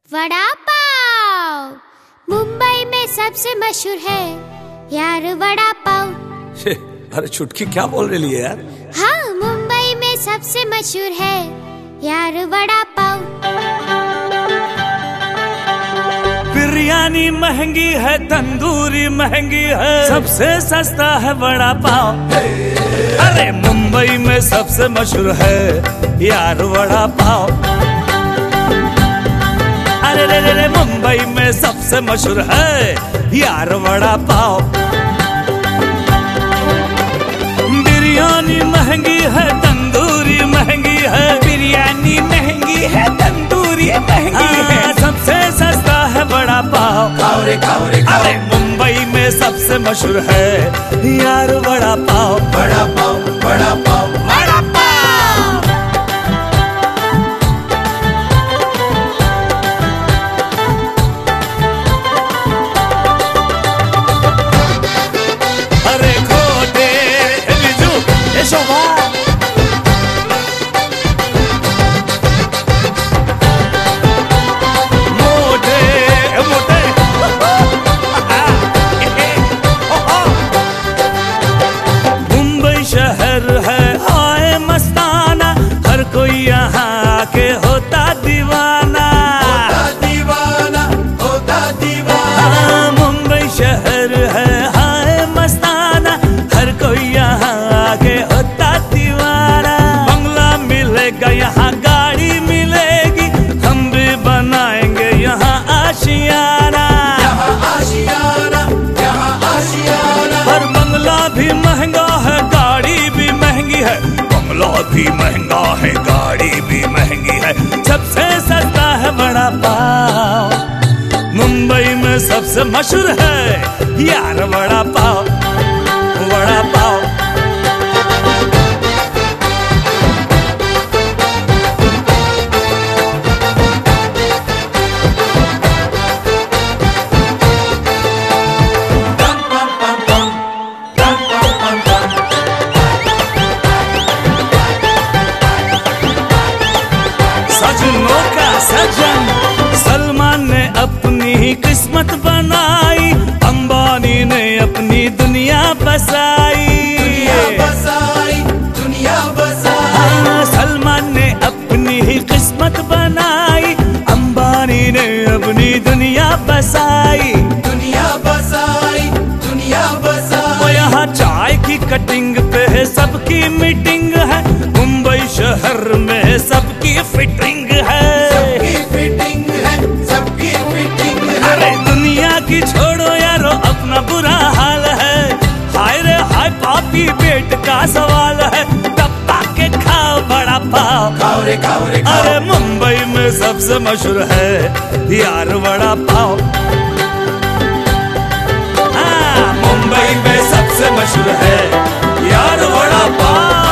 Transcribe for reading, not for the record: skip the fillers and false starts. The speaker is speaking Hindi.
वड़ा पाव मुंबई में सबसे मशहूर है यार वड़ा पाव। अरे छुटकी क्या बोल रही है यार? हाँ, मुंबई में सबसे मशहूर है यार वड़ा पाव। बिरयानी महंगी है, तंदूरी महंगी है, सबसे सस्ता है वड़ा पाव। अरे मुंबई में सबसे मशहूर है यार वड़ा पाव। अरे रे रे रे मुंबई में सबसे मशहूर है यार वड़ा पाव। बिरयानी महंगी है, तंदूरी महंगी है, बिरयानी महंगी है, तंदूरी महंगी है, सबसे सस्ता है वड़ा पाव। खाओ रे खाओ रे खाओ। अरे मुंबई में सबसे मशहूर है यार वड़ा पाव। वड़ा पाव वड़ा पाव वड़ा पाव। अरे खोटे बिजू ये शोभा शहर है हाय मस्ताना, हर कोई यहाँ के होता दीवाना। होता दीवाना मुंबई शहर है हाय मस्ताना, हर कोई यहाँ के होता दीवाना। बंगला मिलेगा यहाँ, गाड़ी मिलेगी, हम भी बनाएंगे यहाँ आशियाना। पर बंगला भी महंगा है, बंगला भी महंगा है, गाड़ी भी महंगी है, सबसे सस्ता है वड़ा पाव। मुंबई में सबसे मशहूर है यार वड़ा पाव। वड़ा पाव सजनों का सजन सलमान ने अपनी किस्मत बनाई, अंबानी ने अपनी दुनिया बसाई। दुनिया बसाई हाँ, सलमान ने अपनी किस्मत बनाई, अंबानी ने अपनी दुनिया बसाई। दुनिया बसाई वो यहाँ चाय की कटिंग पे सबकी मीटिंग है, मुंबई शहर में सबकी फिटिंग है। सबकी फिटिंग है। अरे दुनिया की छोड़ो यारो, अपना बुरा हाल है। हाय रे हाय पापी पेट का सवाल है, दबा के खाओ बड़ा पाव। खाओ रे खाओ रे खाओ। अरे मुंबई में सबसे मशहूर है यार वड़ा पाव। हाँ, मुंबई में सबसे मशहूर है यार वड़ा पाव।